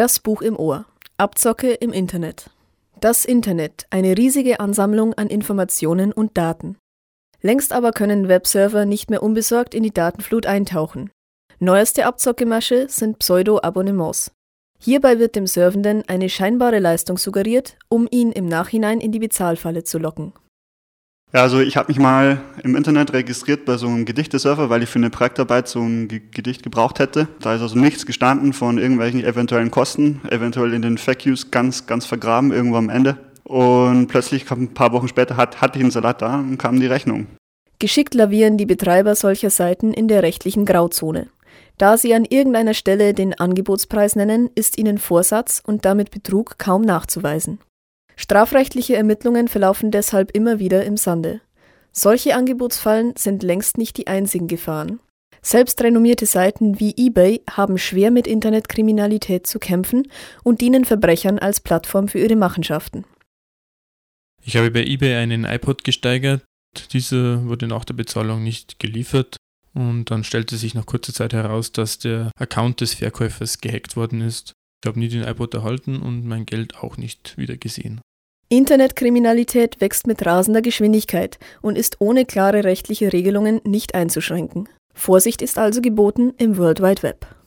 Das Buch im Ohr. Abzocke im Internet. Das Internet, eine riesige Ansammlung an Informationen und Daten. Längst aber können Webserver nicht mehr unbesorgt in die Datenflut eintauchen. Neueste Abzockemasche sind Pseudo-Abonnements. Hierbei wird dem Surfenden eine scheinbare Leistung suggeriert, um ihn im Nachhinein in die Bezahlfalle zu locken. Ja, also ich habe mich mal im Internet registriert bei so einem Gedichtesurfer, weil ich für eine Projektarbeit so ein Gedicht gebraucht hätte. Da ist also nichts gestanden von irgendwelchen eventuellen Kosten, eventuell in den FAQs ganz vergraben, irgendwo am Ende. Und plötzlich, ein paar Wochen später, hatte ich einen Salat da und kam die Rechnung. Geschickt lavieren die Betreiber solcher Seiten in der rechtlichen Grauzone. Da sie an irgendeiner Stelle den Angebotspreis nennen, ist ihnen Vorsatz und damit Betrug kaum nachzuweisen. Strafrechtliche Ermittlungen verlaufen deshalb immer wieder im Sande. Solche Angebotsfallen sind längst nicht die einzigen Gefahren. Selbst renommierte Seiten wie eBay haben schwer mit Internetkriminalität zu kämpfen und dienen Verbrechern als Plattform für ihre Machenschaften. Ich habe bei eBay einen iPod gesteigert. Dieser wurde nach der Bezahlung nicht geliefert. Und dann stellte sich nach kurzer Zeit heraus, dass der Account des Verkäufers gehackt worden ist. Ich habe nie den iPod erhalten und mein Geld auch nicht wieder gesehen. Internetkriminalität wächst mit rasender Geschwindigkeit und ist ohne klare rechtliche Regelungen nicht einzuschränken. Vorsicht ist also geboten im World Wide Web.